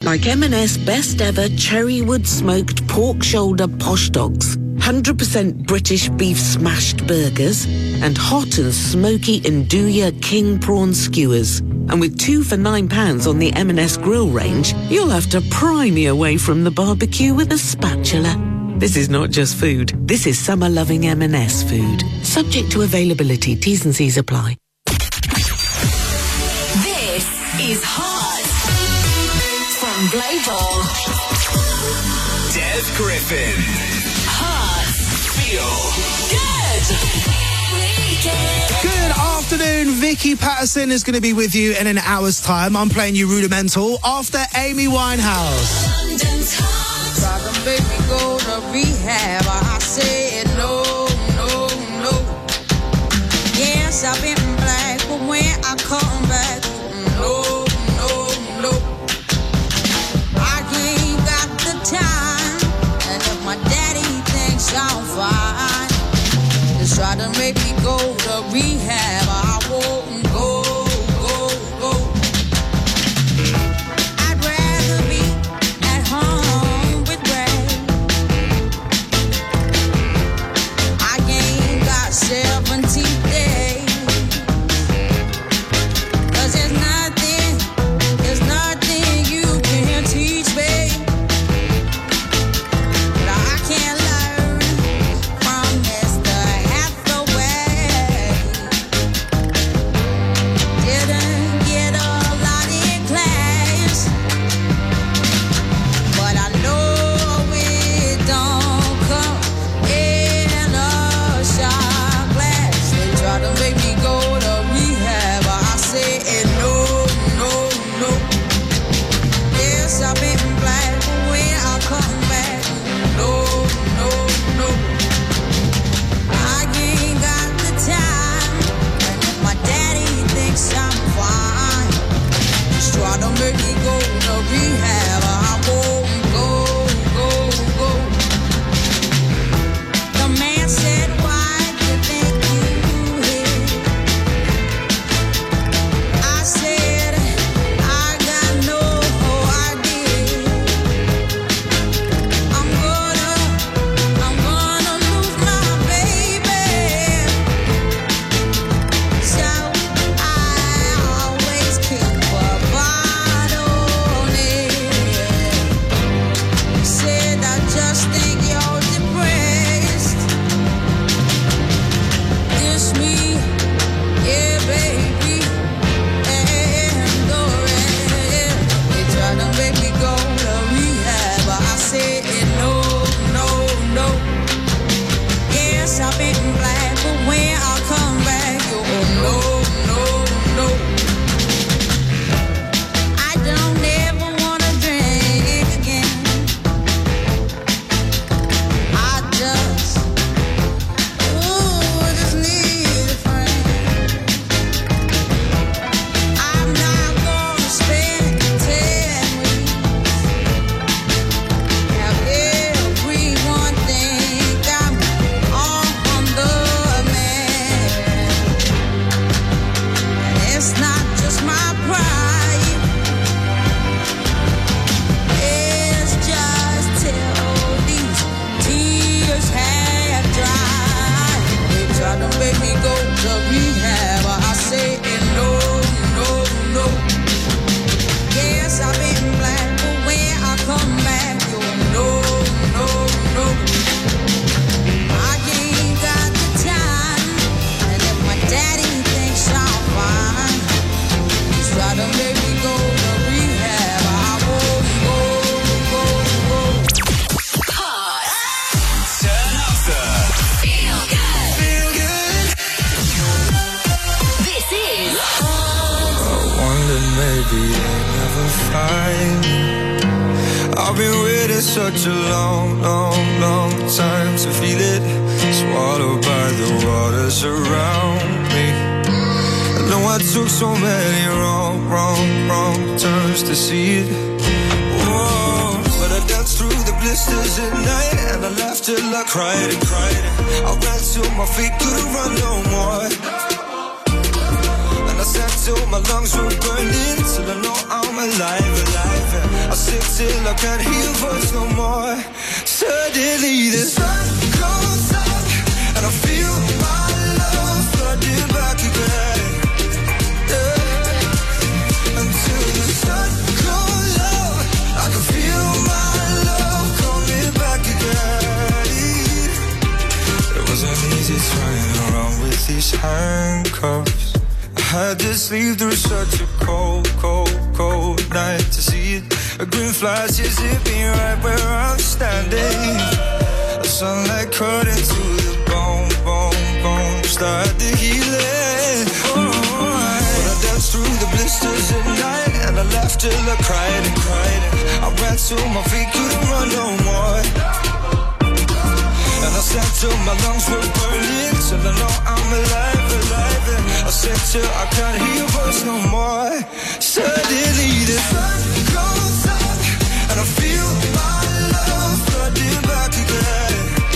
Like M&S Best Ever Cherrywood Smoked Pork Shoulder Posh Dogs, 100% British beef smashed burgers, and hot and smoky Nduja King Prawn Skewers. And with 2 for £9 on the M&S grill range, you'll have to pry me away from the barbecue with a spatula. This is not just food. This is summer-loving M&S food. Subject to availability. T's and C's apply. This is Hot from Global. Dev Griffin. Hot. Feel good. Good afternoon. Vicky Patterson is going to be with you in an hour's time. I'm playing you Rudimental after Amy Winehouse. Try to make me go to rehab. I said no, no, no. Yes, I've been black, but when I come back, no, no, no. I ain't got the time, and if my daddy thinks I'm fine, just try to make me go to rehab. I won't go, go, go. I'd rather be at home with Ray. I ain't got 70 days. 'Cause there's nothing you can teach me that I can't learn from Mr. Hathaway. Didn't get a lot in class, but I know it don't come in a shot glass. They try to make me go to rehab, I said no, no, no. Yes, I've been black, but when I come back, no, no, no. I ain't got the time, and if my daddy thinks I'm fine, just try to make me go to rehab. I won't go, go, go. The man said, why do you think you hit? I said, I got no idea. I'm gonna lose my baby. So I always keep a bottle near. Said I just think you're depressed. It's me, yeah, baby, and the rest. They try to make me go to rehab, but I said no, no, no. Yes, I've been black, but when I come back, you're no, no, no. I don't ever wanna drink again. I just need a friend. I'm not gonna spend 10 weeks. Have everyone think I'm on the man. And it's not just my pride. It's just till these tears have dried. They try to make me go to rehab. I say no, no, no. Yes, I've been black, but when I come back, you're no, no, no. I ain't got the time, and if my daddy thinks I'm fine, just try to make me go to rehab. I won't go, go, go. Turn up the Feel good. Feel good. This is Wonder maybe they never find me. I've been waiting such a long, long, long time to feel it. Swallowed by the waters around me. I know I took so many wrong turns to see it. Whoa, but I danced through the blisters at night, and I laughed till I cried and cried. I ran till my feet couldn't run no more. And I sat till my lungs were burning, till I know I'm alive. I sit till I can't hear your voice no more. Suddenly the sun goes up and I feel my love flooding back again. Yeah. Until the sun goes low, I can feel my love coming back again. It wasn't easy trying around with these handcuffs. I had to sleep through such a cold, cold, cold night to see it. A green flash is zipping right where I'm standing. The sunlight cut into the bone, bone, bone. Start the healing. But I danced through the blisters at night, and I laughed till I cried and cried. I ran till my feet couldn't run no more. And I said till my lungs were burning, till I know I'm alive, alive. And I said till I can't hear your voice no more. Suddenly the sun goes up and I feel my love flooding back again.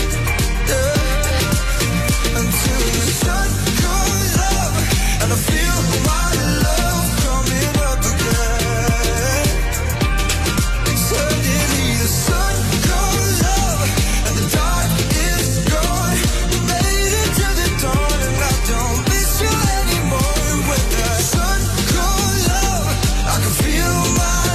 Yeah. Until the sun goes up and I feel my love coming up again. Suddenly the sun goes up and the dark is gone. We made it to the dawn and I don't miss you anymore. When the sun goes up, I can feel my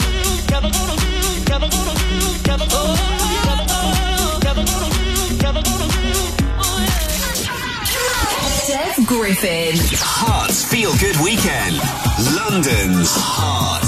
Dev Griffin. Heart's Feel Good Weekend. London's Heart.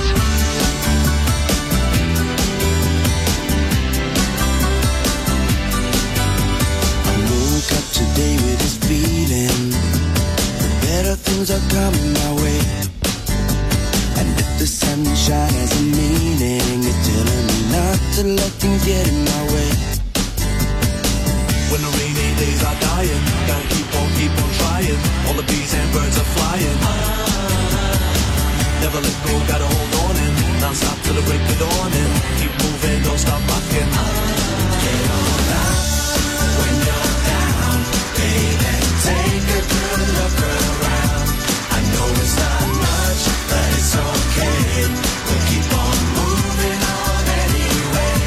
I woke up today with this feeling. Better things are coming my way. And if the sunshine has a meaning, it's telling me not to let things get in my way. When the rainy days are dying, gotta keep on trying. All the bees and birds are flying. Never let go, gotta hold on in. Non-stop till the break of dawn and keep moving, don't stop rocking. Get on out when you're down, baby. Take a good look around. I know it's not much, but it's okay. We'll keep on moving on anyway.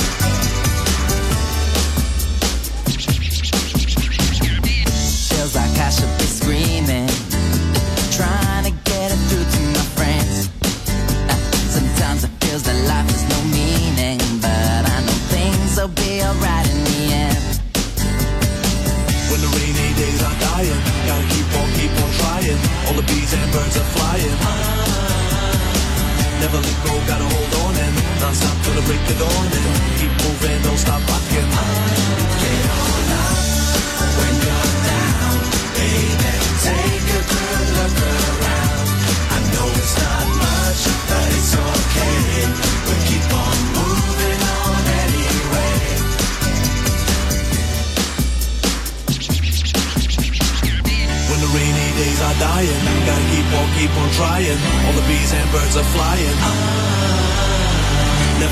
Feels like I should be screaming, trying to get it through to my friends. Sometimes it feels that life has no meaning, but I know things will be alright in the end. When the rainy days are dying, gotta keep on trying. All the bees and birds are flying. Never let go, gotta hold on and non-stop till the break of dawn and keep moving, don't stop rocking. Get on out when you're down, baby. Take a good look around. I know it's not much, but it's okay. We'll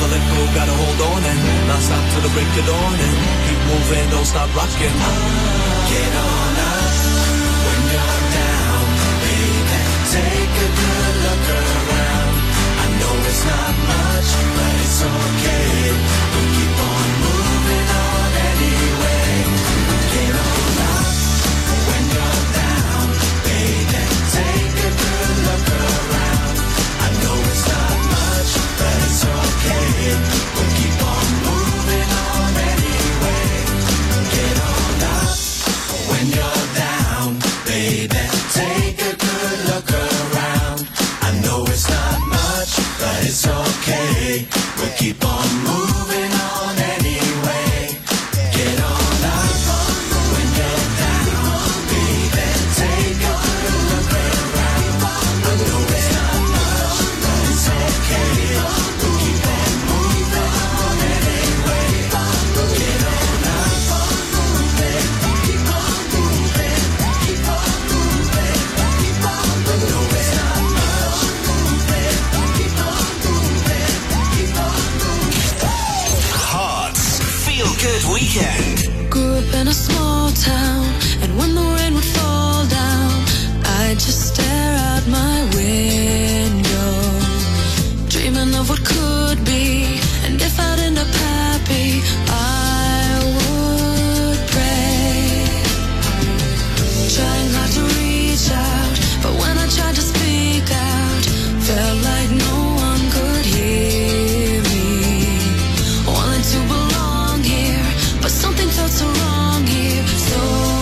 never let go, gotta hold on and not stop till the break of dawn and keep moving, don't stop rocking. Get on up when you're down, baby. Take a good look around. I know it's not much, but it's okay. We'll keep on moving on anyway. Get on up when you're down, baby. Take a good look around. I know it's not much, but it's okay. We'll keep on moving on anyway. Get on up when you're down, baby. Take a good look around. I know it's not much, but it's okay. We'll keep on moving on anyway. Get on up when you're down, baby. Take a good look around. I know it's not much, but it's okay. We'll keep on moving on anyway. Get on up, keep on moving, keep on moving, keep on moving. I know it's not much, moving, keep on moving, keep on moving. Hearts Feel Good Weekend. Grew up in a small town, and when the rain would fall down, I'd just stare out my window, dreaming of what could be. And if I'd end up happy, I would pray, trying hard to reach out, but when I tried to speak out, felt like no one could hear me. Wanted to belong here, but something felt so wrong here. So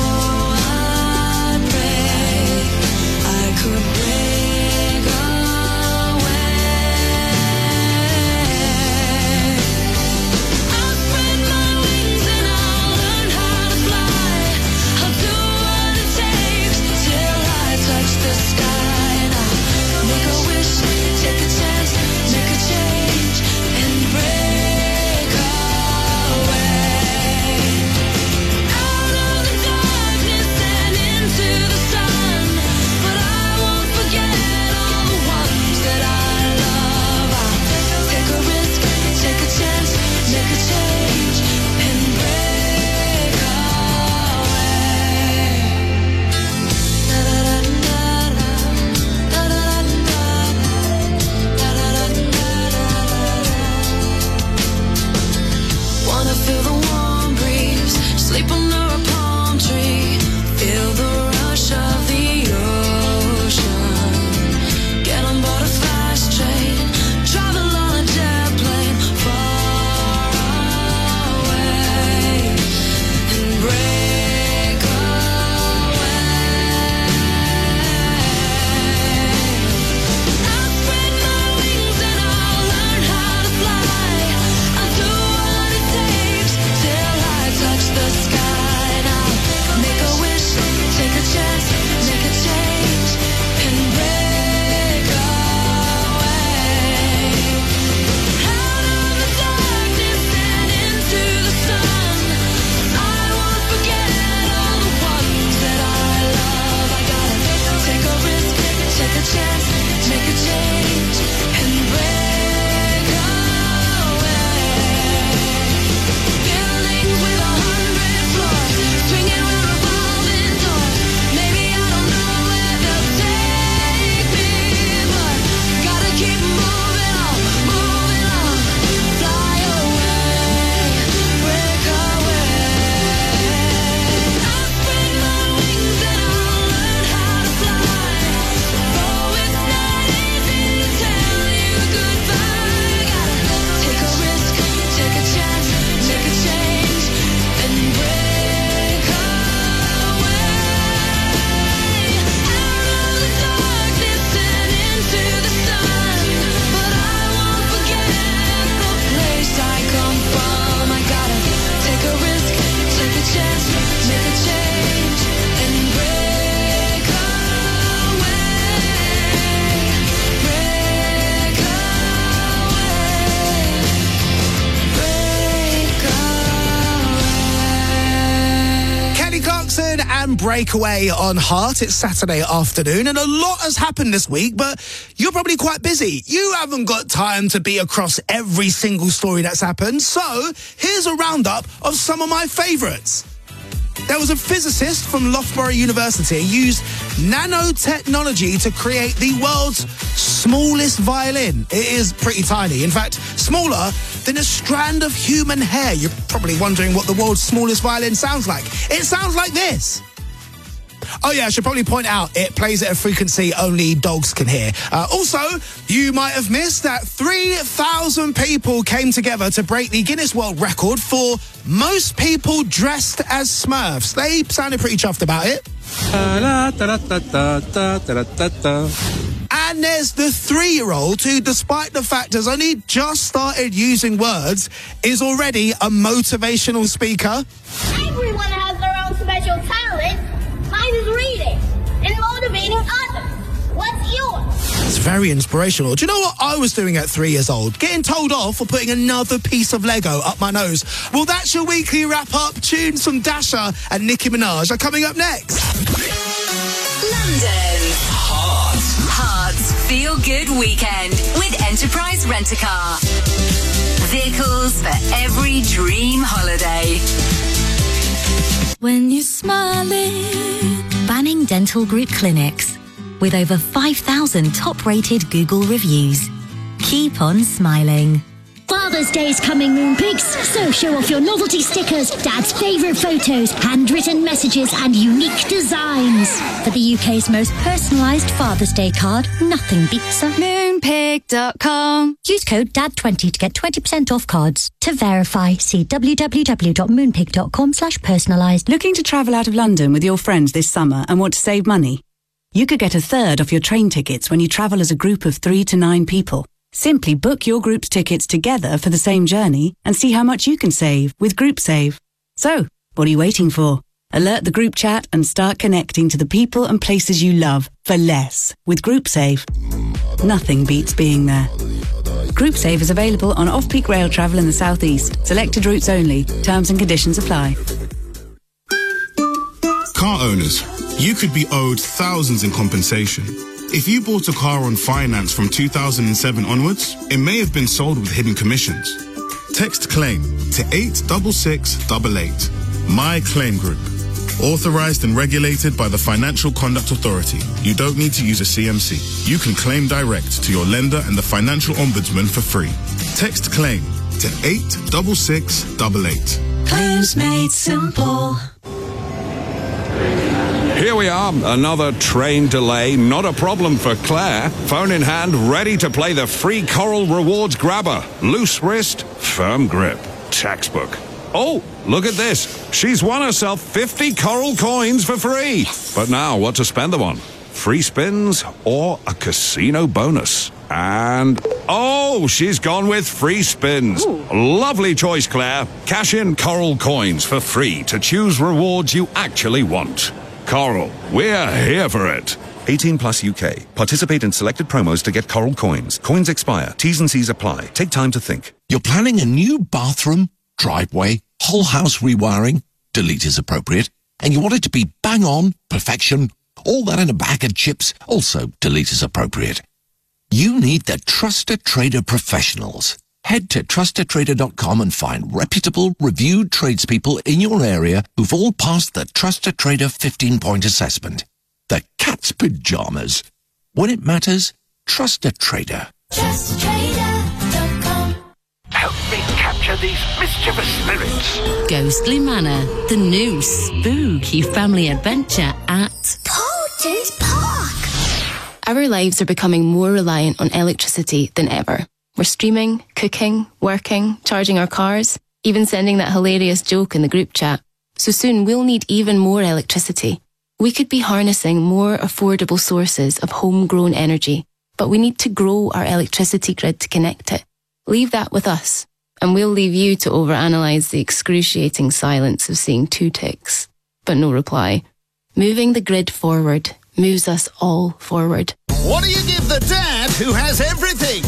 I pray I could break away. weekend breakaway on Heart. It's Saturday afternoon and a lot has happened this week, but you're probably quite busy. You haven't got time to be across every single story that's happened. So here's a roundup of some of my favourites. There was a physicist from Loughborough University who used nanotechnology to create the world's smallest violin. It is pretty tiny. In fact, smaller than a strand of human hair. You're probably wondering what the world's smallest violin sounds like. It sounds like this. Oh yeah, I should probably point out it plays at a frequency only dogs can hear. Also, you might have missed that 3,000 people came together to break the Guinness World Record for most people dressed as Smurfs. They sounded pretty chuffed about it. And there's the 3-year-old who, despite the fact has only just started using words, is already a motivational speaker. Everyone has their own special talent. Mine is reading and motivating others. What's yours? It's very inspirational. Do you know what I was doing at 3 years old? Getting told off for putting another piece of Lego up my nose. Well, that's your weekly wrap-up. Tunes from Dasha and Nicki Minaj are coming up next. London's Heart's Feel Good Weekend with Enterprise Rent-A-Car. Vehicles for every dream holiday. When you're smiling. Banning Dental Group Clinics. With over 5,000 top-rated Google reviews. Keep on smiling. Father's Day's coming, Moonpigs, so show off your novelty stickers, Dad's favourite photos, handwritten messages and unique designs. For the UK's most personalised Father's Day card, nothing beats a Moonpig.com. Use code DAD20 to get 20% off cards. To verify, see www.moonpig.com/personalised. Looking to travel out of London with your friends this summer and want to save money? You could get a third off your train tickets when you travel as a group of 3 to 9 people. Simply book your group's tickets together for the same journey and see how much you can save with GroupSave. So, what are you waiting for? Alert the group chat and start connecting to the people and places you love for less with GroupSave. Nothing beats being there. GroupSave is available on off-peak rail travel in the southeast. Selected routes only. Terms and conditions apply. Car owners, you could be owed thousands in compensation. If you bought a car on finance from 2007 onwards, it may have been sold with hidden commissions. Text CLAIM to 86688. My Claim Group. Authorized and regulated by the Financial Conduct Authority. You don't need to use a CMC. You can claim direct to your lender and the Financial Ombudsman for free. Text CLAIM to 86688. Claims made simple. Here we are, another train delay, not a problem for Claire. Phone in hand, ready to play the free Coral Rewards grabber. Loose wrist, firm grip. Textbook. Oh, look at this. She's won herself 50 Coral coins for free. But now, what to spend them on? Free spins or a casino bonus? And, oh, she's gone with free spins. Ooh. Lovely choice, Claire. Cash in Coral coins for free to choose rewards you actually want. Coral, we're here for it. 18 plus UK. Participate in selected promos to get Coral coins. Coins expire. T's and C's apply. Take time to think. You're planning a new bathroom, driveway, whole house rewiring, delete is appropriate, and you want it to be bang on, perfection, all that in a bag of chips, also delete is appropriate. You need the Trusted Trader professionals. Head to trustedtrader.com and find reputable, reviewed tradespeople in your area who've all passed the Trusted Trader 15-point assessment. The cat's pajamas. When it matters, trust a trader. TrustedTrader.com. Help me capture these mischievous spirits. Ghostly Manor, the new spooky family adventure at Poulton's Park. Our lives are becoming more reliant on electricity than ever. We're streaming, cooking, working, charging our cars, even sending that hilarious joke in the group chat. So soon we'll need even more electricity. We could be harnessing more affordable sources of homegrown energy, but we need to grow our electricity grid to connect it. Leave that with us, and we'll leave you to overanalyze the excruciating silence of seeing 2 ticks, but no reply. Moving the grid forward moves us all forward. What do you give the dad who has everything?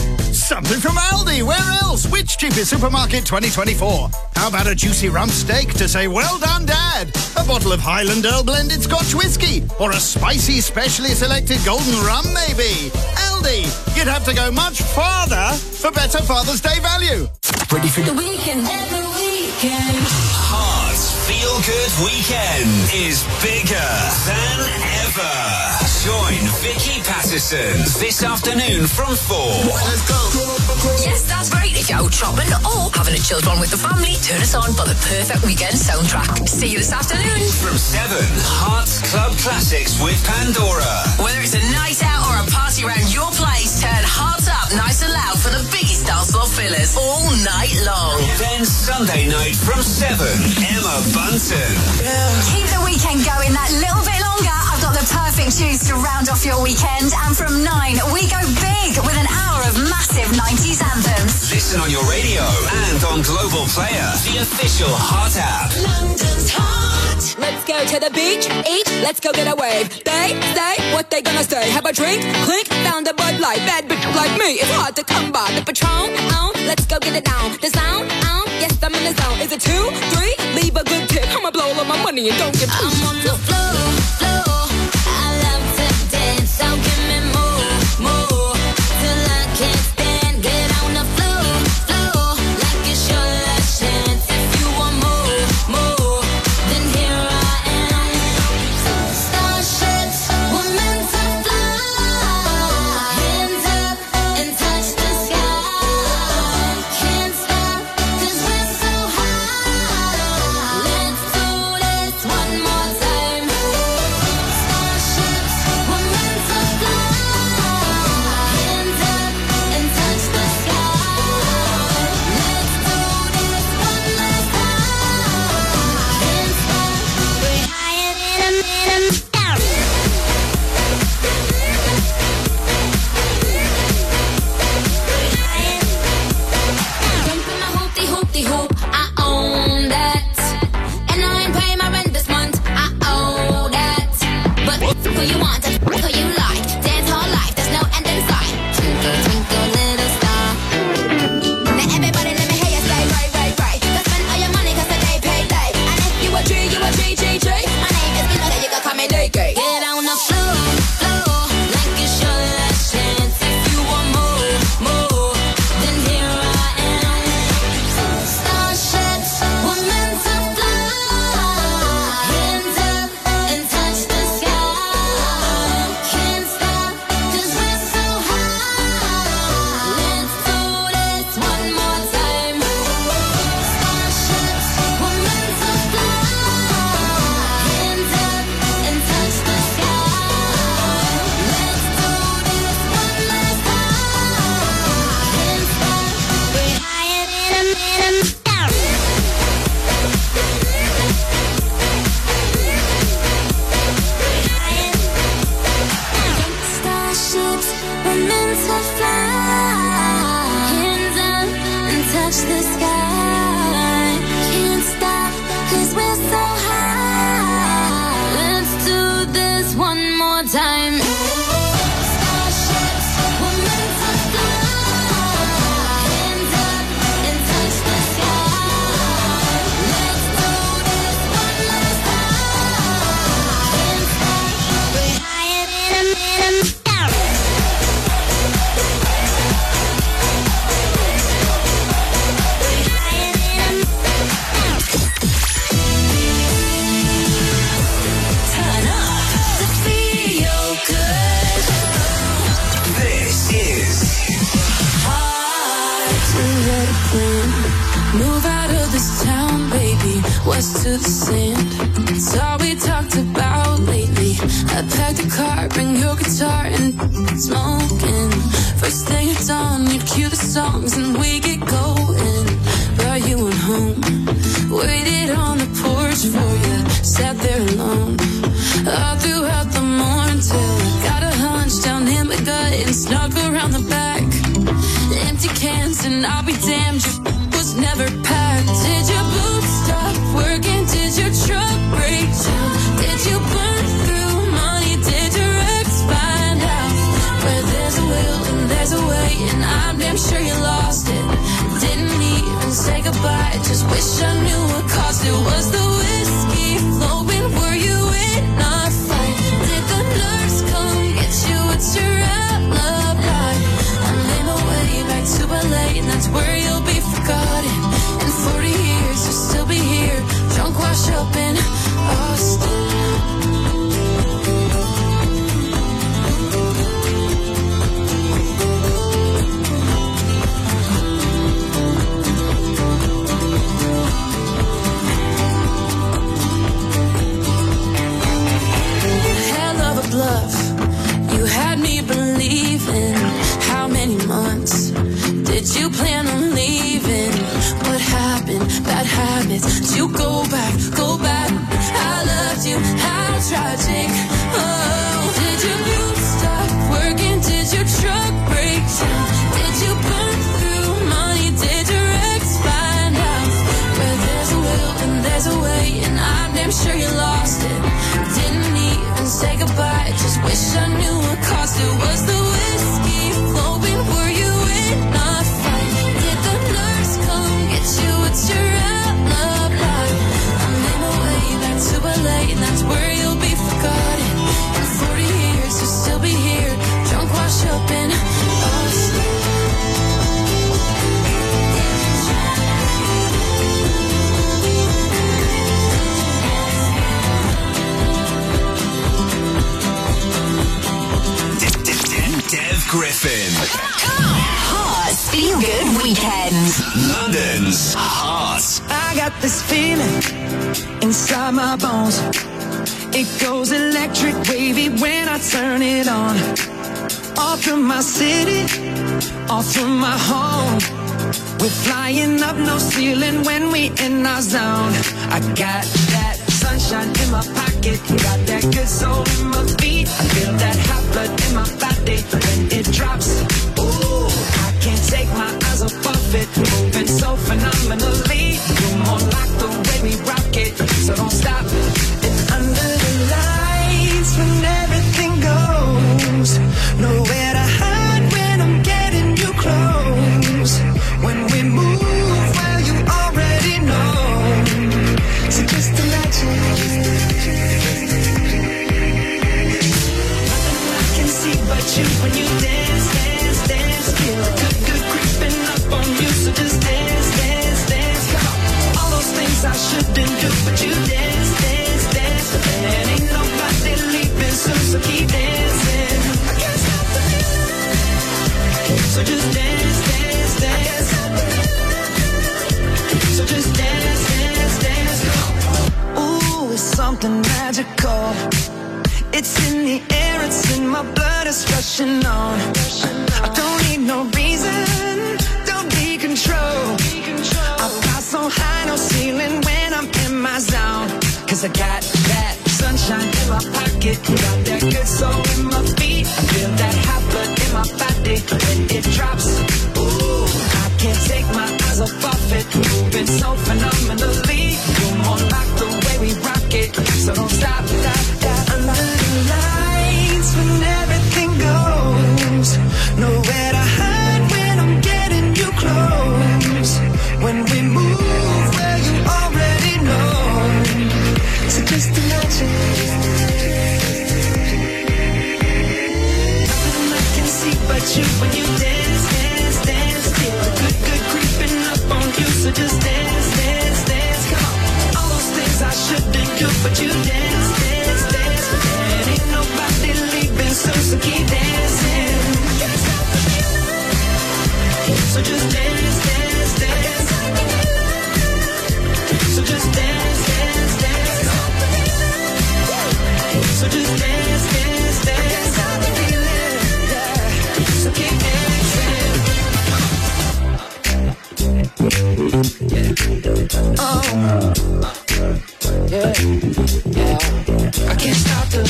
Something from Aldi. Where else? Which cheapest supermarket 2024? How about a juicy rump steak to say, well done, Dad? A bottle of Highland Earl blended Scotch whiskey? Or a spicy, specially selected golden rum, maybe? Aldi. You'd have to go much farther for better Father's Day value. Ready for the weekend? Every weekend. Hearts Feel Good Weekend is bigger than ever. Join Vicky Patterson this afternoon from 4. Let's go. Yes, that's right. If you're out shopping or having a chilled one with the family, turn us on for the perfect weekend soundtrack. See you this afternoon. From 7, Hearts Club Classics with Pandora. Whether it's a night out or a party around your place, turn Hearts up nice and loud for the biggest dance floor fillers all night long. Then Sunday night from 7, Emma Bunton. Keep the weekend going that little bit longer. I've got the perfect tunes to round off your weekend. And from 9, we go big with an hour of massive 90s anthems. Listen on your radio and on Global Player, the official Heart app. London's Heart. Let's go to the beach, eat, let's go get a wave. They say what they gonna say. Have a drink, clink, found a Bud Light. Bad bitch like me, it's hard to come by. The Patron, let's go get it down. The sound, yes, I'm in the zone. Is it 2, 3? Leave a good tip. I'ma blow all of my money and don't give two. I'm on the floor. I love to dance, so give me more, till I can't stand. Get on the floor, like it's your last chance. If you want more, then here I am. Starships, we're meant to fly. Hands up and touch the sky. Can't stop 'cause we're so high. Let's do this one more time. Starships, we're meant to fly. Hands up and touch the sky. Let's do this one last time. Can't stop. We're higher than a minute. Jumping my hoop, I own that. And I ain't paying my rent this month, I owe that. But who you want, who you like, dance all life, there's no end in sight. Twinkle, twinkle, little star. Now everybody let me hear you say, right. Go spend all your money 'cause today payday. And if you a G, my name is Gina, you can call me DK. Get on the floor, like it's your last chance. If you want more, then here I am. Starships, we're meant to fly. Hands up and touch the sky. Can't stop 'cause we're so high. Let's do this one more time. Starships, we're meant to fly. Hands up and touch the sky. Let's do this one last time. Can't stop. We're higher than a minute. Starships, we're meant to fly. Hands up and touch the sky. Can't stop 'cause we're so high. Let's do this one more time. Starships, we're meant to fly. Hands up and touch the sky. Let's do this one last time. Can't stop. We're higher than a minute. Turn up to feel good. This is Heart. Move out of this town, baby. West to the sand. It's all we talked about lately. I packed a car, bring your guitar and smoking. First thing it's on, you cue the songs and we get going. Brought you on home, waited on the porch for you, sat there alone. All throughout the morning till I got a hunch down in my gut and snuck around the back. Empty cans and I'll be damned, your was never packed. Did your boots stop working? Did your truck break down? Did you burn through money? Did your ex find out? Where there's a will and there's a way, and I'm damn sure say goodbye. Just wish I knew what caused it. Was the whiskey flowing? Were you in a fight? Did the nurse come get you? What's your alibi? I'm in a way back to LA, and that's where you'll be forgotten. In 40 years you'll still be here, drunk, washed up in Austin. Bluff. You had me believing. How many months did you plan on leaving? What happened? Bad habits. Did you go back? Go back. I loved you. How tragic. Oh, did you stop working? Did your truck break down? Did you burn through money? Did your ex find out? Where there's a will and there's a way, and I'm damn sure you lost it. Didn't even say goodbye. Just wish I knew what caused it. Was the whiskey flowing? Were you in a fight? Did the nurse come get you? What's your alibi? I'm in a way back to LA, and that's where you'll be forgotten. In 40 years you'll still be here, drunk, washed up in Austin. Dev Griffin. Hearts Feel Good Weekend. London's Hearts. I got this feeling inside my bones. It goes electric wavy when I turn it on. All through my city, all through my home. We're flying up, no ceiling when we in our zone. I got that sunshine in my pocket, got that good soul in my feet. I feel that hot blood in my body when it drops. Ooh, I can't take my eyes off of it, moving so phenomenally. You're more like the way we rock it, so don't stop. It's under the lights when everything goes. Nowhere to hide when I'm getting you close. When we move, well, you already know. So just imagine. Nothing I can see but you when you dance, dance, dance. Feel good, good creeping up on you. So just dance, dance, dance. Come on. All those things I shouldn't do, but you dance, dance, dance. And ain't nobody leaving soon, so keep dancing. I can't stop the feeling. So just dance, dance, dance. So just dance, dance, dance. Ooh, it's something magical. It's in the air, it's in my blood, it's rushing on. I don't need no reason, don't be control. I fly so high, no ceiling when I'm in my zone. Cause I got that sunshine in my pocket, got that good soul in my feet. I feel that hot blood in my body when it drops. Ooh, I can't take my eyes off of it, moving so phenomenally. You're more like the way we rock it, so don't stop, stop, stop. Under the lights when everything goes, nowhere to hide when I'm getting you close. When we move, well, you already know. So just imagine. Nothing I can see but you when you dance, dance, dance. Feel a good, good creeping up on you. So just dance, dance, dance. Come on. All those things I shouldn't do, but you dance, dance, dance. And ain't nobody leaving soon, so keep dancing. Can't stop the feeling. So just dance, dance, dance. So just dance, dance, dance. So just dance, dance, dance. Stop the feeling, yeah. So keep dancing. Oh, yeah, yeah. I can't stop the.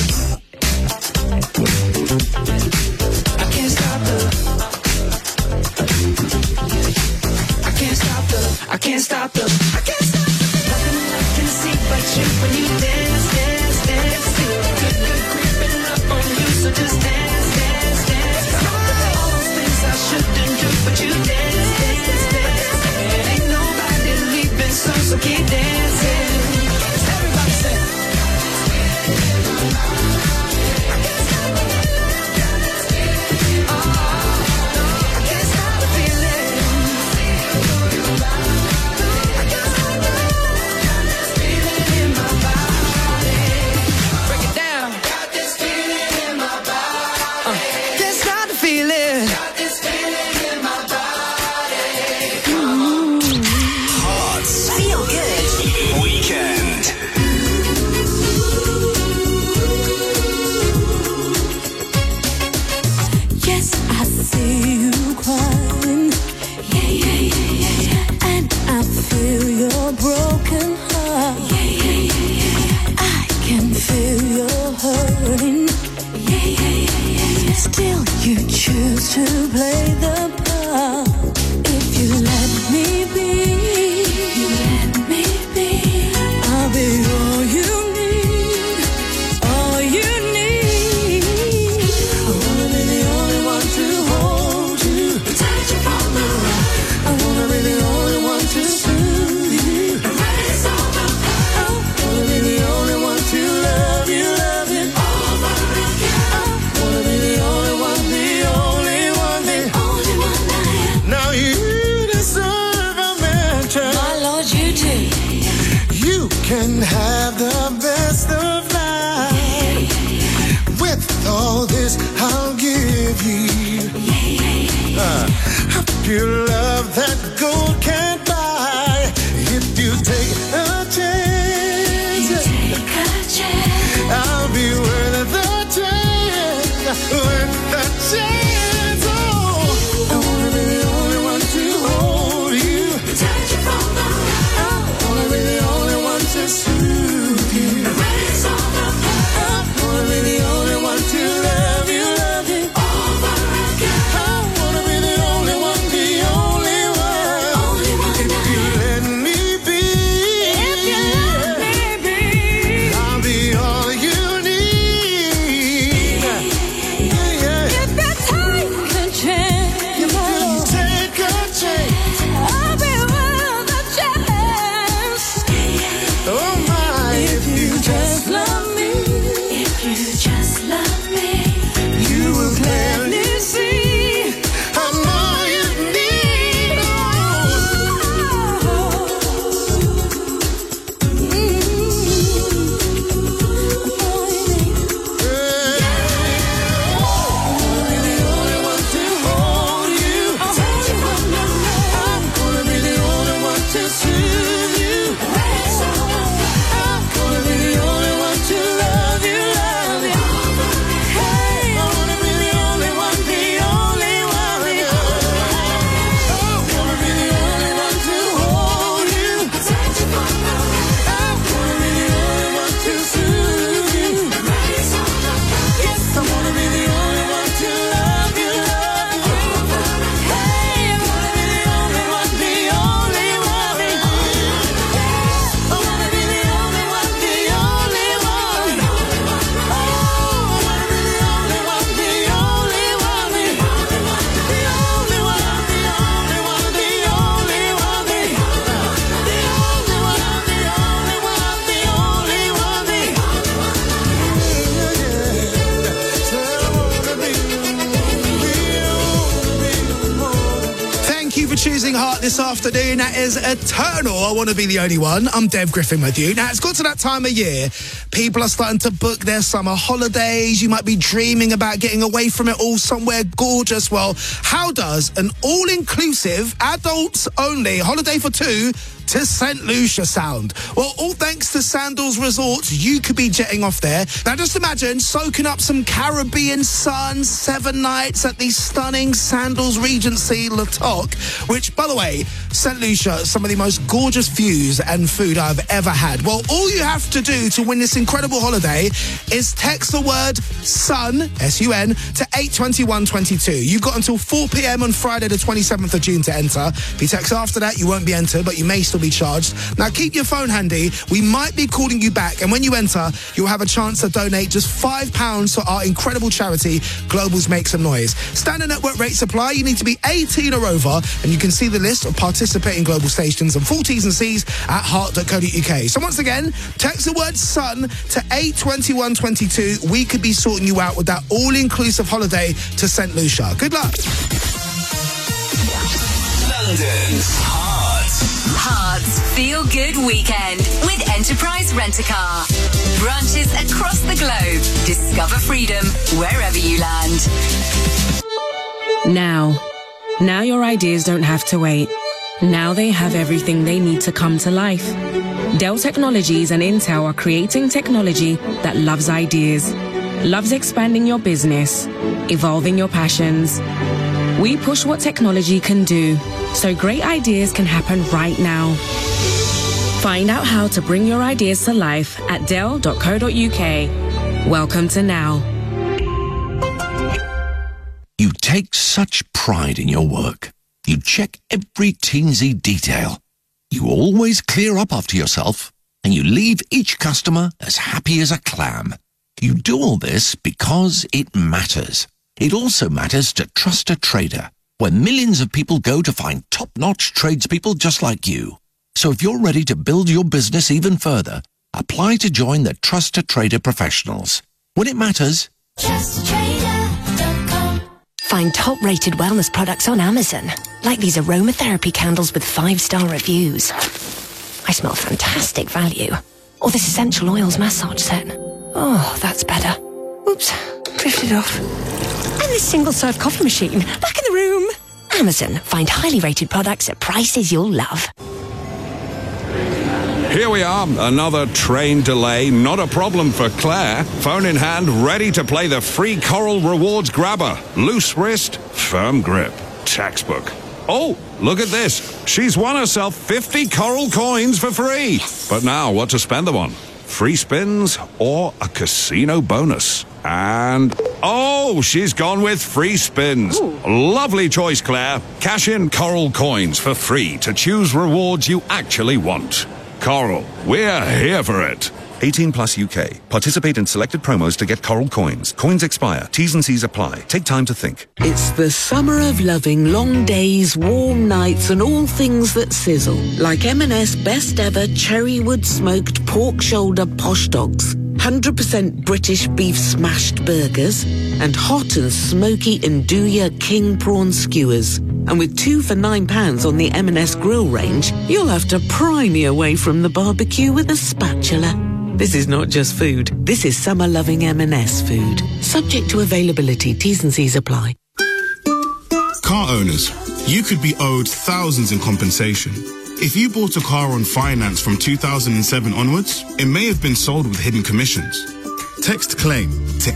I can't stop the. I can't stop the. I can't stop the. I can't stop the. Nothing I can see but you when you dance, dance, dance. Feel good, good creeping up on you. So just dance, dance, dance. All those things I shouldn't do, but you dance, dance, dance. And ain't nobody your broken heart. I can feel your hurting. Still you choose to play the part. If you let me be, I'll be all you need, all you need. I wanna be the only one to hold you, protect you from the rain. I wanna be the only one to soothe you. Erase all the pain. I wanna be the only one to love you over again. I wanna be the only one, the only one, the only one I am. Now you deserve a mention. My Lord, you do. You can have the best of life. With all this, I'll give you a pure love that gold can't buy. If you take a chance, I'll be worth the chance, worth the chance. Oh, I wanna be the only one to hold you, protect you from the rain. I wanna be the only one to soothe you, erase all the pain. I wanna be the only one to love you over again. I wanna be the only one, the only one. If you let me be, I'll be all you need. Yeah. If you take a chance, Take a chance. I'll be worth the chance. Oh my, if you just love me, you will clearly see I'm all you need. Thank you for choosing Heart this afternoon. That is Eternal. I want to be the only one. I'm Dev Griffin with you. Now, it's got to that time of year. People are starting to book their summer holidays. You might be dreaming about getting away from it all somewhere gorgeous. Well, how does an all-inclusive, adults-only holiday for two to St. Lucia sound? Well, all thanks to Sandals Resorts, you could be jetting off there. Now, just imagine soaking up some Caribbean sun, 7 nights at the stunning Sandals Regency La Toc, which, by the way, St. Lucia, some of the most gorgeous views and food I've ever had. Well, all you have to do to win this incredible holiday is text the word SUN, S-U-N, to 82122. You've got until 4 p.m. on Friday the 27th of June to enter. If you text after that, you won't be entered, but you may still be charged. Now, keep your phone handy. We might be calling you back, and when you enter, you'll have a chance to donate just £5 to our incredible charity, Globals Make Some Noise. Standard network rates apply. You need to be 18 or over, and you can see the list of participating global stations and full T's and C's at heart.co.uk. So once again, text the word SUN to 82122. We could be sorting you out with that all-inclusive holiday to St. Lucia. Good luck. London's Hearts Feel Good Weekend with Enterprise Rent-A-Car. Branches across the globe. Discover freedom wherever you land. Now your ideas don't have to wait. Now they have everything they need to come to life. Dell Technologies and Intel are creating technology that loves ideas, loves expanding your business, evolving your passions. We push what technology can do, so great ideas can happen right now. Find out how to bring your ideas to life at dell.co.uk. Welcome to Now. You take such pride in your work. You check every teensy detail. You always clear up after yourself, and you leave each customer as happy as a clam. You do all this because it matters. It also matters to Trust a Trader, where millions of people go to find top-notch tradespeople just like you. So if you're ready to build your business even further, apply to join the Trust a Trader professionals. When it matters, TrustATrader.com. Find top-rated wellness products on Amazon, like these aromatherapy candles with 5-star reviews. I smell fantastic value. Or this essential oils massage set. Oh, that's better. Oops, drifted off. And this single-serve coffee machine, back in the room. Amazon, find highly rated products at prices you'll love. Here we are, another train delay, not a problem for Claire. Phone in hand, ready to play the free Coral Rewards grabber. Loose wrist, firm grip. Textbook. Oh, look at this. She's won herself 50 Coral coins for free. Yes. But now, what to spend them on? Free spins or a casino bonus? And, oh, she's gone with free spins. Ooh. Lovely choice, Claire. Cash in Coral coins for free to choose rewards you actually want. Coral, we're here for it. 18 plus UK. Participate in selected promos to get Coral coins. Coins expire. T's and C's apply. Take time to think. It's the summer of loving long days, warm nights and all things that sizzle. Like M&S best ever cherrywood smoked pork shoulder posh dogs. 100% British beef smashed burgers and hot and smoky Nduja king prawn skewers. And with 2 for £9 on the M&S grill range, you'll have to pry me away from the barbecue with a spatula. This is not just food. This is summer-loving M&S food. Subject to availability. T's and C's apply. Car owners, you could be owed thousands in compensation. If you bought a car on finance from 2007 onwards, it may have been sold with hidden commissions. Text CLAIM to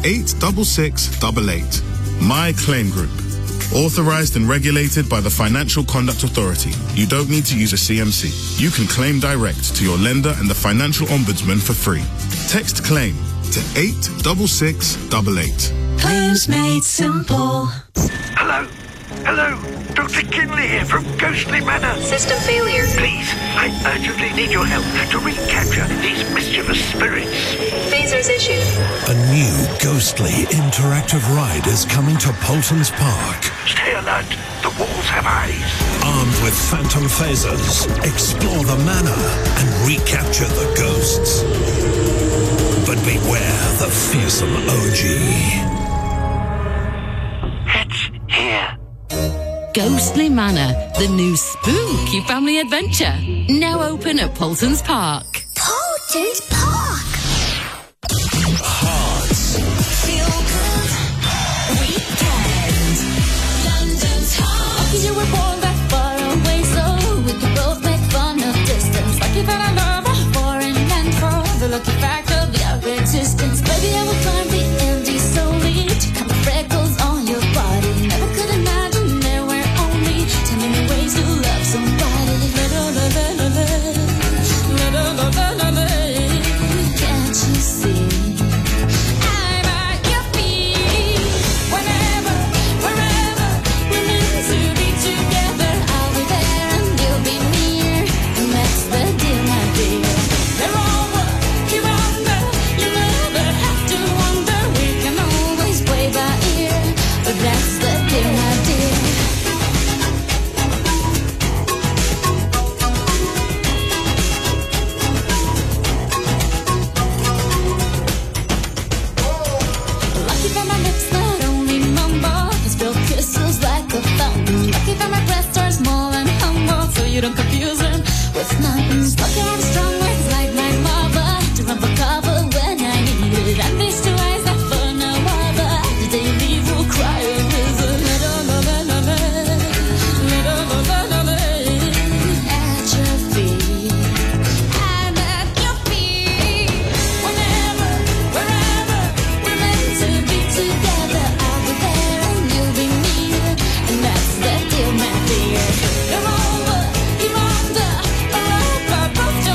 86688. My Claim Group. Authorized and regulated by the Financial Conduct Authority. You don't need to use a CMC. You can claim direct to your lender and the Financial Ombudsman for free. Text CLAIM to 86688. Claims made simple. Hello? Hello? Dr. Kinley here from Ghostly Manor. System failure. Please, I urgently need your help to recapture these mischievous spirits. Phasers issued. A new ghostly interactive ride is coming to Polton's Park. Stay alert. The walls have eyes. Armed with phantom phasers, explore the manor and recapture the ghosts. But beware the fearsome OG. It's here. Ghostly Manor, the new spooky family adventure. Now open at Polton's Park. Polton's Park. Hearts. Feel good. Weekend. London's heart. Lucky you were born that far away, so we could both make fun of distance. Lucky that I love a foreign and for the lucky fact of your existence. Baby, I will climb the Andes slowly to come freckles on your body. Never could imagine there were only 10 million ways to love somebody. Can't you see? I'm at your feet. Whenever, wherever, we're meant to be together. I'll be there and you'll be near, and that's the deal, my dear. They're all what you wonder. You never have to wonder. We can always play by ear, but that's the deal, my dear. Lucky that my lips not only mumble, can spill kisses like a fountain. Lucky that my breasts are small and humble, so you don't confuse them with numbers. Lucky I have strong words like my mother to run for cover when I need it. And these two eyes that for no other, the day you leave will cry a river. At your feet. I'm at your feet. Whenever, wherever, we're meant to be together. I'll be there and you'll be near, and that's the deal, my dear. You're over, you're under, we're both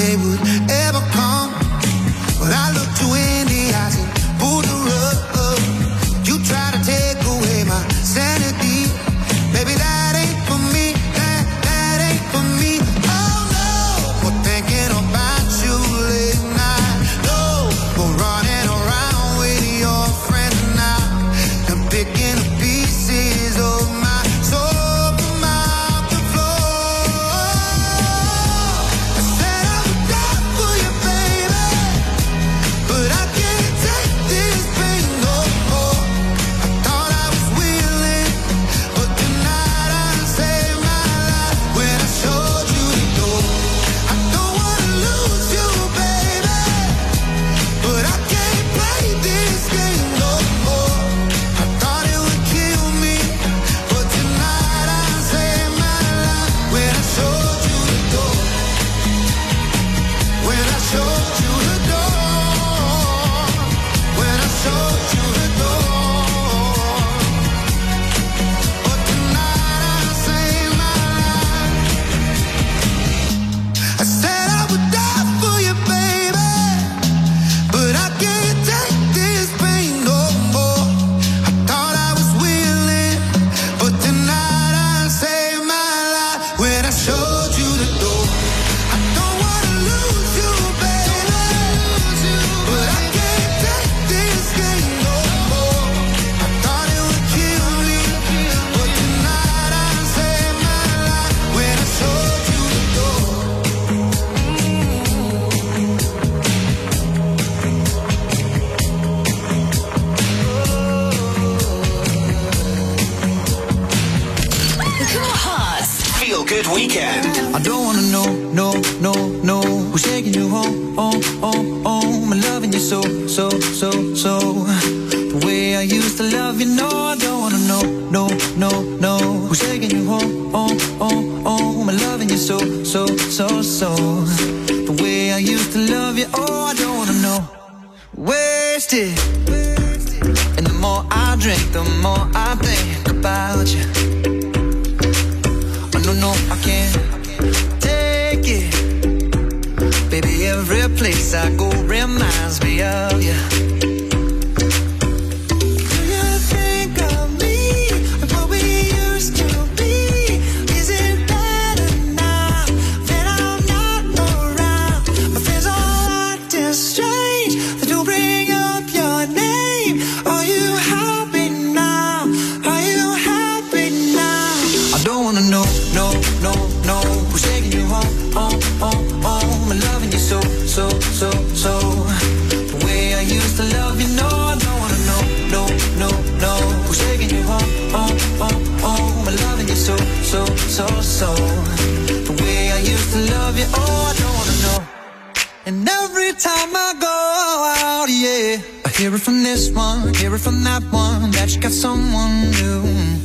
they would ever come. But I looked you in the eyes and pulled the rug up. You try to take away my sanity. Baby, that ain't for me, that ain't for me. Oh no, for thinking about you late night. No, for running around with your friends now. And picking up pieces of my soul from out the floor. I said I would die for you, baby, but I can't take this pain no more. I thought I was willing, but tonight I saved my life when I showed you the door. I don't wanna lose you, baby, but I can't play this game no more. I thought it would kill me, but tonight I saved my life when I showed you the door. When I showed you the door. When I showed you the door. But tonight I saved my life. I said I would die for you, baby, but I can't take this pain no more. I thought I was willing, but tonight I saved my life when I showed you the door. I don't wanna lose you, baby, but I can't take this game no more. I thought it would kill me, but tonight I saved my life when I showed you the door. Feel Good Weekend. I don't wanna know who's taking you home, home. I'm loving you so. The way I used to love you, no, I don't wanna know who's taking you home, home. I'm loving you so. The way I used to love you, oh, I don't wanna know. Wasted. And the more I drink, the more I think about you. No, I can't take it. Baby, every place I go reminds me of you. Do you think of me and what we used to be? Is it better now that I'm not around? My friends are acting strange. They do bring up your name. Are you happy now? Are you happy now? I don't wanna know. No, who's taking you home, I'm loving you so. The way I used to love you, no, I don't wanna know, who's taking you home, I'm loving you so. The way I used to love you, oh, I don't wanna know. And every time I go out, yeah, I hear it from this one, hear it from that one, that you got someone new,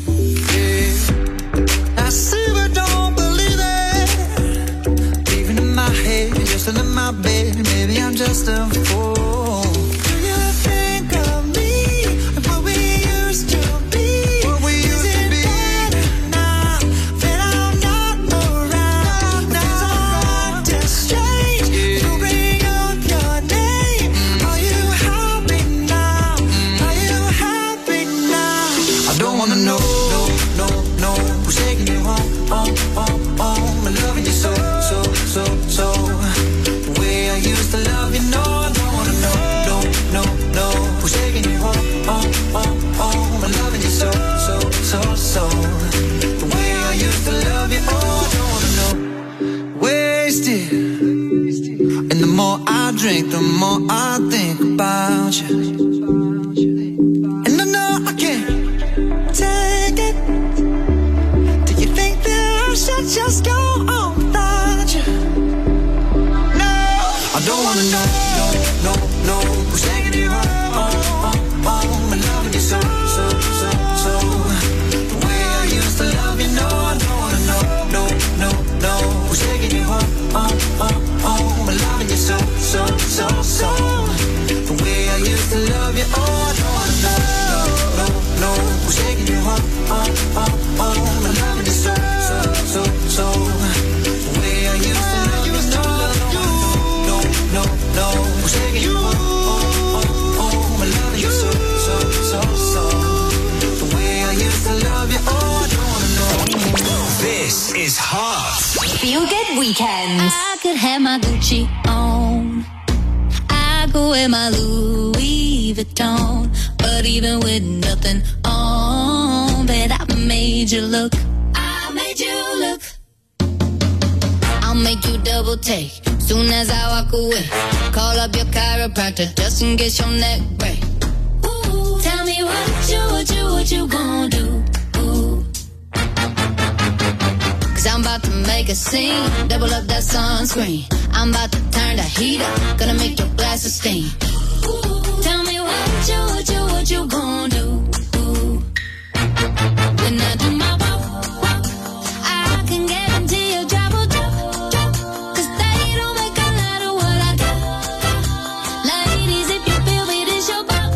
yeah. I see but don't believe it. Even in my head, just in my bed, maybe I'm just a fool. Do you think of me and what we used to be? Is it better now that I'm not around? Things are acting strange. You bring up your name. Are you happy now? Are you happy now? I don't wanna know. Who's taking you home, I'm loving you so. The way I used to love you, no, I don't wanna know, who's taking you home, I'm loving you so. The way I used to love you, oh, I don't wanna know. Wasted. And the more I drink, the more I think about you. And I know I can't take it. Should just go on without you. No, I don't wanna know who's taking you home, I'm loving you so. The way I used to love you, no, I don't wanna know who's taking you home, I'm loving you so. The way I used to love you, oh, I don't wanna know who's taking you home, I'm loving you so. The way I used to love you, no, I don't wanna know. taking you home. I'm loving you so. The way I used to love you, oh, I don't wanna know. This is Heart. Feel Good Weekend. I could have my Gucci on. I go wear my Louis Vuitton. But even with nothing on, bet I made you look. I made you look. I'll make you double take soon as I walk away. Call up your chiropractor just in case your neck break. Ooh, tell me what you gonna do? Ooh. Cause I'm about to make a scene, double up that sunscreen. I'm about to turn the heat up, gonna make your glasses steam. Ooh, tell me what you gonna do? Ooh. When I do my walk, I can guarantee you drop. Cause they don't make a lot of what I got. Ladies, if you feel me, this your bop.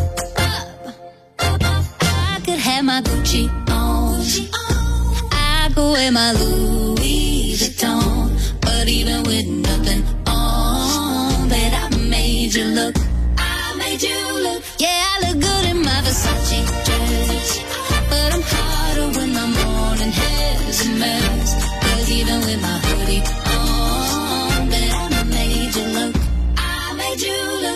I could have my Gucci on. I go wear my Louis Vuitton. But even with nothing on, bet I made you look. I made you look. Yeah, I look good in my Versace dress. But I'm hotter when my morning hair's a mess. Cause even with my hoodie on, bet I made you look. I made you look.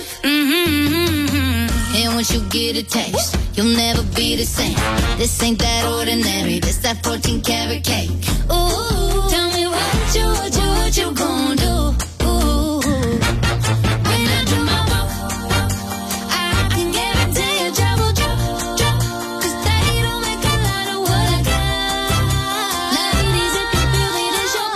And once you get a taste, you'll never be the same. This ain't that ordinary, this that 14 karat cake. Ooh, tell me what you gonna do? Ooh, when I do my walk, I can guarantee you trouble. Cause they don't make a lot of what I got. Ladies, if you feel me, this your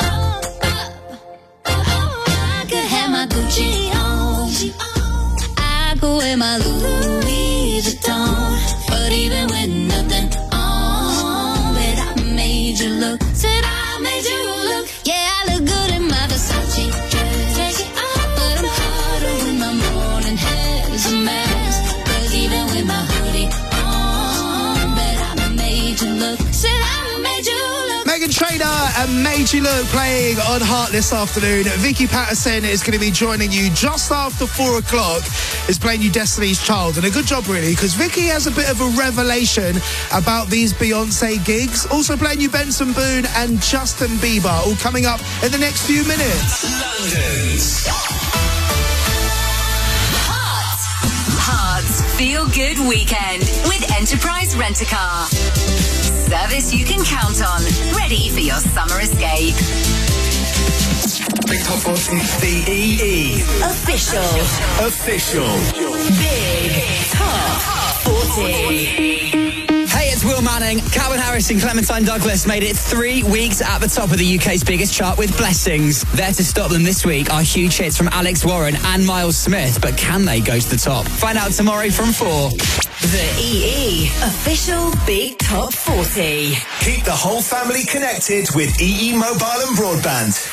I could have my Gucci on. I go wear my Louis Vuitton. But even with nothing on, bet I made you look. Said I made you look. Yeah, I look good in my Versace dress. But I'm hotter when my morning hair's a mess. Cause even with my hoodie on, bet I made you look. Said I made you look. Meghan Trainor and Made You Look playing on Heart this afternoon. Vicky Patterson is going to be joining you just after 4 o'clock. Is playing you Destiny's Child. And a good job, really, because Vicky has a bit of a revelation about these Beyonce gigs. Also playing you Benson Boone and Justin Bieber, all coming up in the next few minutes. London's Heart's Feel Good Weekend with Enterprise Rent-A-Car. Service you can count on. Ready for your summer escape. Big Top 40 BEE. Official. Big Top 40. Hey, it's Will Manning. Calvin Harris and Clementine Douglas made it 3 weeks at the top of the UK's biggest chart with Blessings. There to stop them this week are huge hits from Alex Warren and Miles Smith, but can they go to the top? Find out tomorrow from 4. The EE Official Big Top 40. Keep the whole family connected with EE Mobile and Broadband.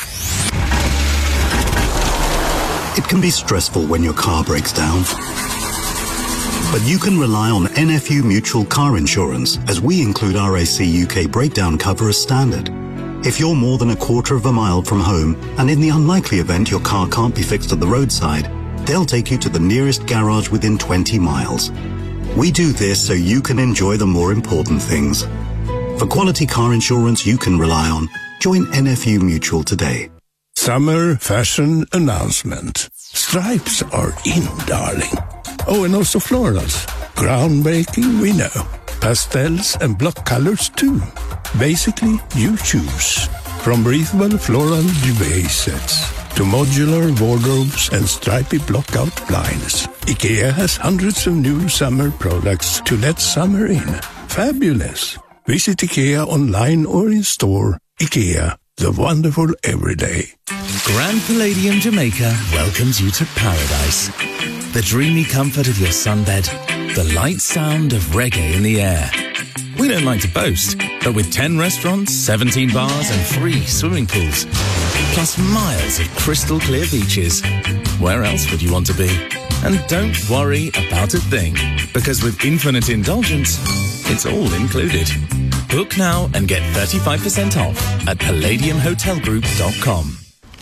It can be stressful when your car breaks down. But you can rely on NFU Mutual Car Insurance, as we include RAC UK breakdown cover as standard. If you're more than a quarter of a mile from home, and in the unlikely event your car can't be fixed at the roadside, they'll take you to the nearest garage within 20 miles. We do this so you can enjoy the more important things. For quality car insurance you can rely on, join NFU Mutual today. Summer fashion announcement. Stripes are in, darling. Oh, and also florals. Groundbreaking, we know. Pastels and block colors, too. Basically, you choose. From breathable floral duvet sets to modular wardrobes and stripy block-out blinds, IKEA has hundreds of new summer products to let summer in. Fabulous. Visit IKEA online or in store. IKEA, the wonderful everyday. Grand Palladium Jamaica welcomes you to paradise. The dreamy comfort of your sunbed, the light sound of reggae in the air. We don't like to boast, but with 10 restaurants, 17 bars and 3 swimming pools, plus miles of crystal clear beaches, where else would you want to be? And don't worry about a thing, because with Infinite Indulgence, it's all included. Book now and get 35% off at palladiumhotelgroup.com.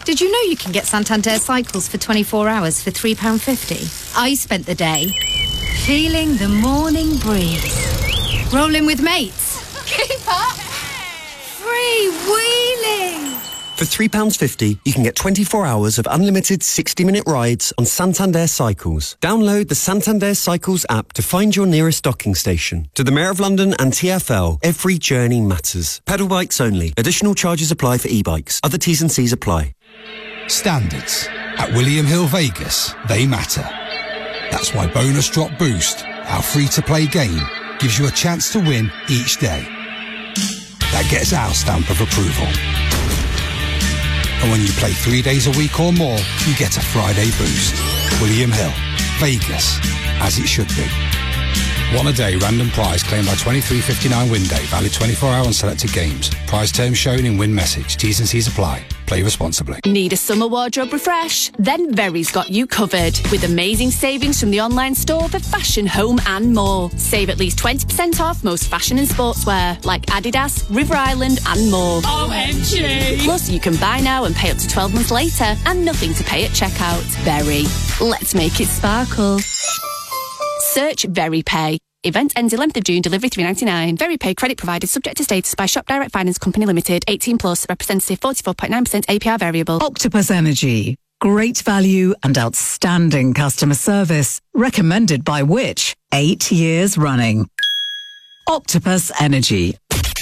Did you know you can get Santander cycles for 24 hours for £3.50? I spent the day feeling the morning breeze. Rolling with mates. Keep up! Free-wheeling! For £3.50, you can get 24 hours of unlimited 60-minute rides on Santander Cycles. Download the Santander Cycles app to find your nearest docking station. To the Mayor of London and TfL, every journey matters. Pedal bikes only. Additional charges apply for e-bikes. Other T's and C's apply. Standards. At William Hill Vegas, they matter. That's why Bonus Drop Boost, our free-to-play game, gives you a chance to win each day. That gets our stamp of approval. And when you play 3 days a week or more, you get a Friday boost. William Hill, Vegas, as it should be. One a day random prize claimed by 23.59 win day, valid 24 hour on selected games. Prize terms shown in win message. T's and C's apply. Play responsibly. Need a summer wardrobe refresh? Then Very's got you covered with amazing savings from the online store for fashion, home and more. Save at least 20% off most fashion and sportswear like Adidas, River Island and more. OMG! Plus you can buy now and pay up to 12 months later and nothing to pay at checkout. Very. Let's make it sparkle. Search Very Pay. Event ends 11th of June, delivery £3.99. Very Pay credit provided subject to status by Shop Direct Finance Company Limited. 18 plus, representative 44.9% APR variable. Octopus Energy. Great value and outstanding customer service. Recommended by which? 8 years running. Octopus Energy.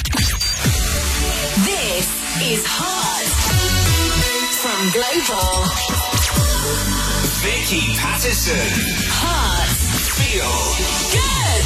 This is Hot from Global. Vicky Patterson. Hot. Feel good.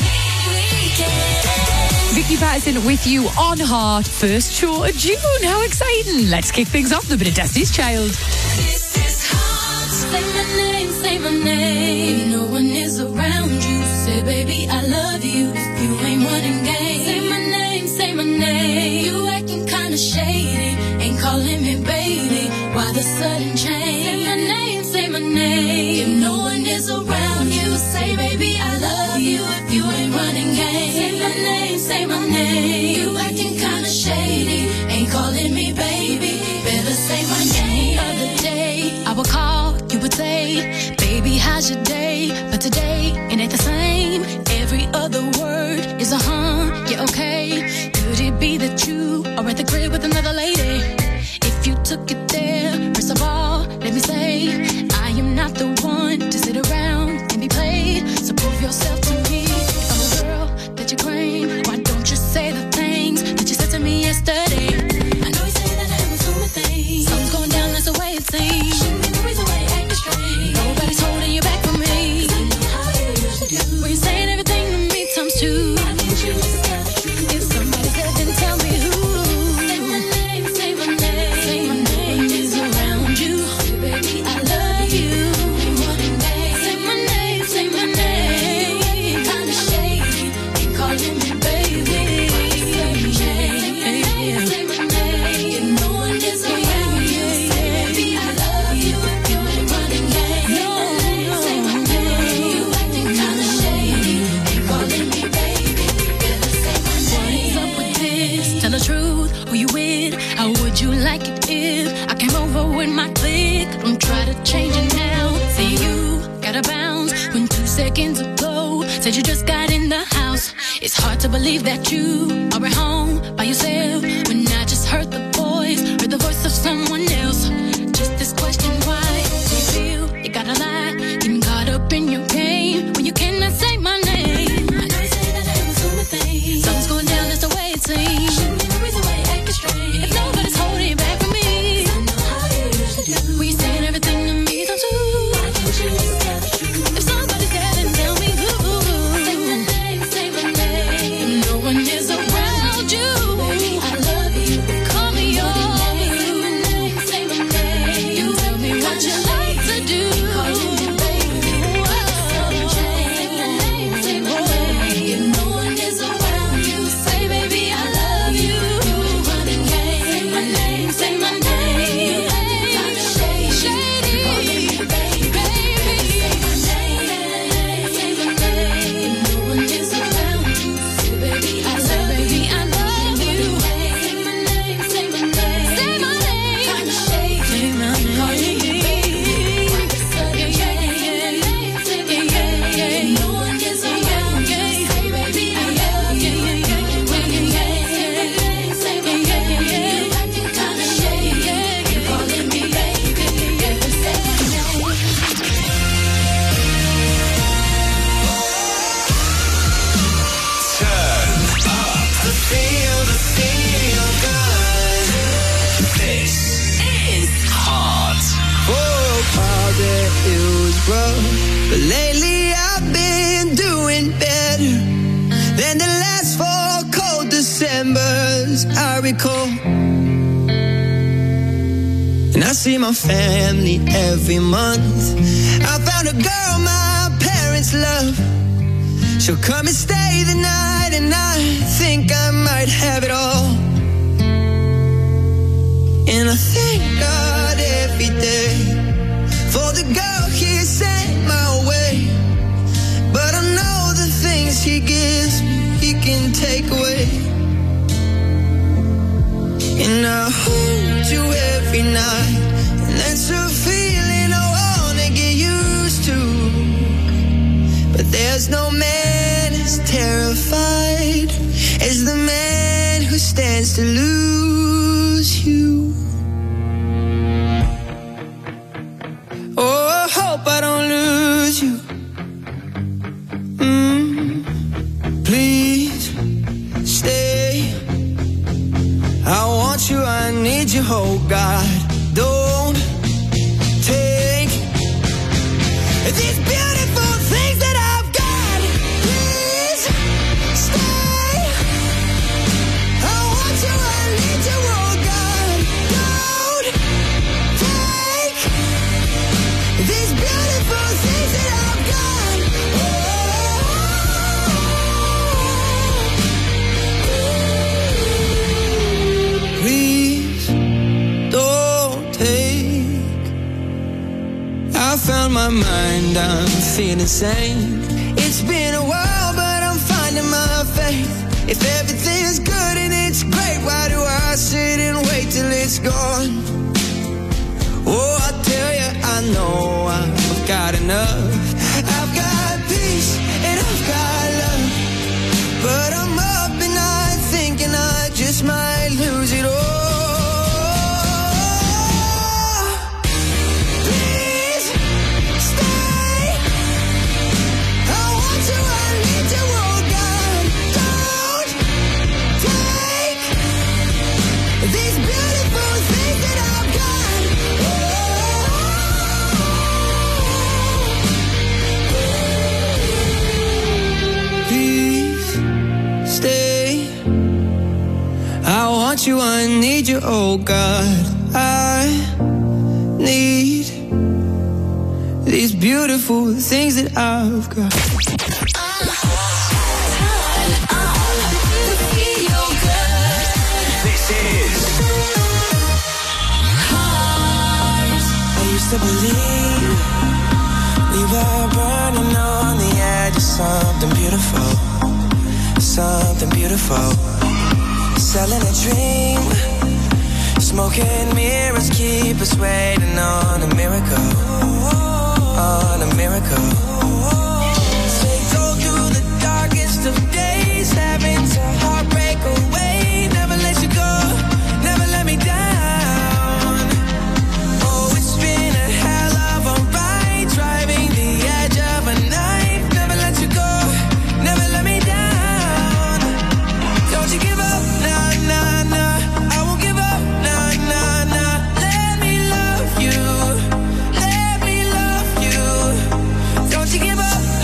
Vicky Patterson with you on Heart. First show of June. How exciting. Let's kick things off with a bit of Destiny's Child. This is Hot. Say my name, say my name. No one is around you. Say, baby, I love you. If you ain't running game. Say my name, say my name. You acting kinda shady. Ain't calling me baby. Why the sudden change? Say my name, say my name. If no one is around you, say, baby, I love you. If you ain't running game. Say my name, say my name. You acting kinda shady. Ain't calling me baby. Better say my name. Other day, I would call, you would say, baby, how's your day? But today, it ain't the same. Every other word is a yeah, okay. Could it be that you are at the crib with another lady? If you took it there, first of all, let me say, I am not the one to sit around and be played. So prove yourself to me. If I'm a girl that you claim, why don't you say the things that you said to me yesterday? I know you say that I haven't told me things. Something's going down, that's the way it seems. Shouldn't be the reason why you acting strange. Nobody's holding you back from me. 'Cause I know how you used to do. When you're saying everything to me times two. Why didn't you just tell the truth? If somebody said, then tell me who. Say my name, say my name. Say my name is around you. Baby, I love you. Ain't running back. Say my name, say my name. Kinda shady. Ain't calling me baby. Say my name, say my name. If no one is around you, say baby, I love you. If you ain't running back. Say my name. You acting kinda shady. Ain't calling me baby. Better say my name. What's up with this? Tell the truth. Who you with? How would you like it if I came over with my clique? Don't try to change it now. Say you gotta bounce when 2 seconds ago said you just got in the house. It's hard to believe that you are at home by yourself when I just heard the voice of someone else. Just this question, why do you feel you gotta lie? Getting caught up in your game when you cannot say my name. I know you say that I haven't told me things. Something's going down, that's the way it seems. Shouldn't be the reason why you acting strange. If nobody's holding you back from me, 'cause I know how you used to do. When you saying everything to me, don't you? Why don't you just tell the truth? If somebody's there, then tell me who. Say my name, say my name. If no one is around. see my family every month. I found a girl my parents love. She'll come and stay the night, and I think I might have it all. And I thank God every day for the girl He sent my way. But I know the things He gives me, He can take away. And I hold you every night, and that's a feeling I wanna get used to. But there's no man as terrified as the man who stands to lose you. Oh, I hope I don't lose you. Please stay. I want you, I need you, oh God. Don't take these beautiful things that I've got. Please stay. I want you, I need you, oh God. Don't take these beautiful things that I've got. Please don't take. I found my mind, I'm feeling sane. It's been a while, but I'm finding my faith. If everything's good and it's great, why do I sit and wait till it's gone? Oh, I tell you, I know I've got enough. I've got peace and I've got love. But I'm up and I'm thinking I just might lose it all. Please stay. I want you, I need you, oh God. Don't take these beautiful things that I've got. Please stay. I want you, I need you, oh God. I need these beautiful things that I've got. This is I used to believe we were burning on the edge of something beautiful, something beautiful. Selling a dream, smoking mirrors keep us waiting on a miracle, on a miracle. Stay go through the darkest of days, having to heartbreak away. Never let you go, never let me down. Oh, it's been a hell of a ride, driving the edge of a knife. Never let you go, never let me down. Don't you give up. Let me love you. Don't you give up.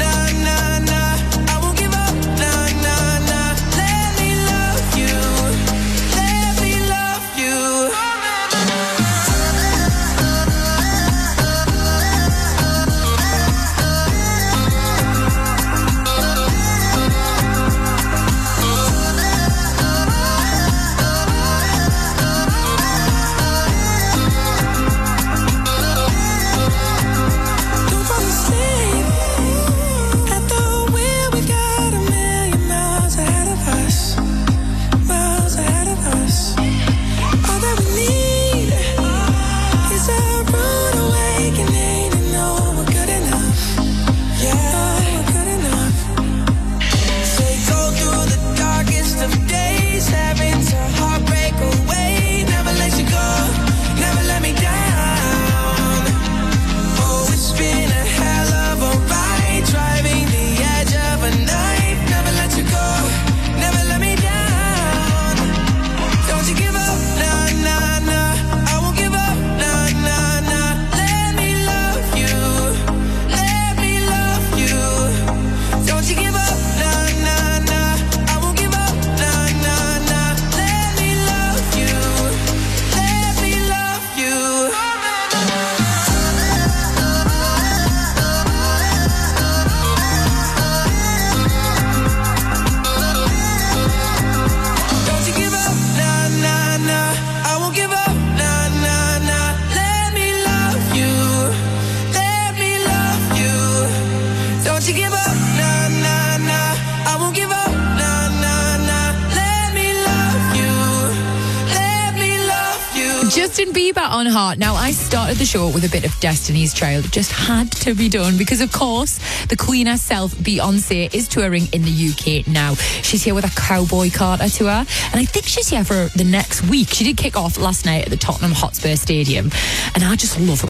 Justin Bieber on Heart. Now, I started the show with a bit of Destiny's Child. It just had to be done because, of course, the Queen herself, Beyonce, is touring in the UK now. She's here with a Cowboy Carter tour, and I think she's here for the next week. She did kick off last night at the Tottenham Hotspur Stadium, and I just love